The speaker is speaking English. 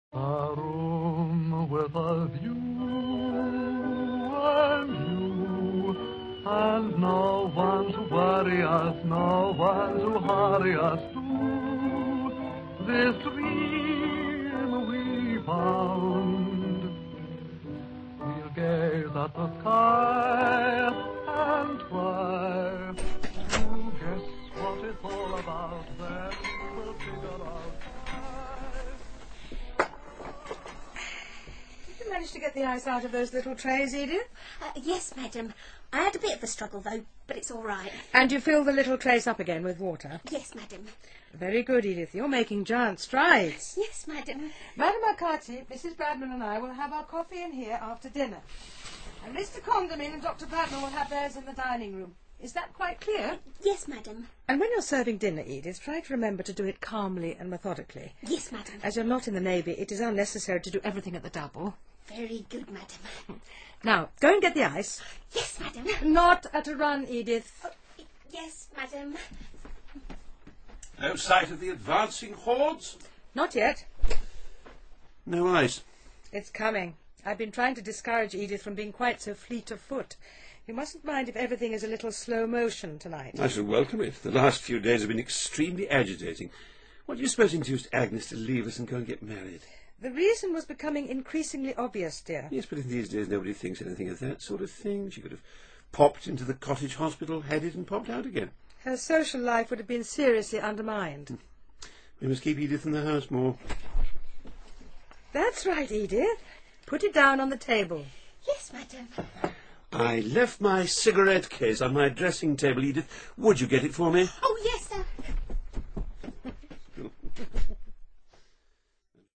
A room with a view and you, and no one to worry us, no one to hurry us to this dream we found. We'll gaze at the sky and try to guess what it's all about, then we'll figure out. Did you manage to get the ice out of those little trays, Edith? Yes, madam. I had a bit of a struggle, though, but it's all right. And you filled the little trays up again with water? Yes, madam. Very good, Edith. You're making giant strides. Yes, madam. Madam McCarthy, Mrs. Bradman and I will have our coffee in here after dinner. And Mr. Condamine and Dr. Bradman will have theirs in the dining room. Is that quite clear? Yes, madam. And when you're serving dinner, Edith, try to remember to do it calmly and methodically. Yes, madam. As you're not in the Navy, it is unnecessary to do everything at the double. Very good, madam. Now, go and get the ice. Yes, madam. Not at a run, Edith. Oh, yes, madam. No sight of the advancing hordes? Not yet. No ice. It's coming. I've been trying to discourage Edith from being quite so fleet of foot. You mustn't mind if everything is a little slow motion tonight. I shall welcome it. The last few days have been extremely agitating. What do you suppose induced Agnes to leave us and go and get married? The reason was becoming increasingly obvious, dear. Yes, but in these days nobody thinks anything of that sort of thing. She could have popped into the cottage hospital, had it, and popped out again. Her social life would have been seriously undermined. We must keep Edith in the house more. That's right, Edith. Put it down on the table. Yes, madam. I left my cigarette case on my dressing table, Edith. Would you get it for me? Oh,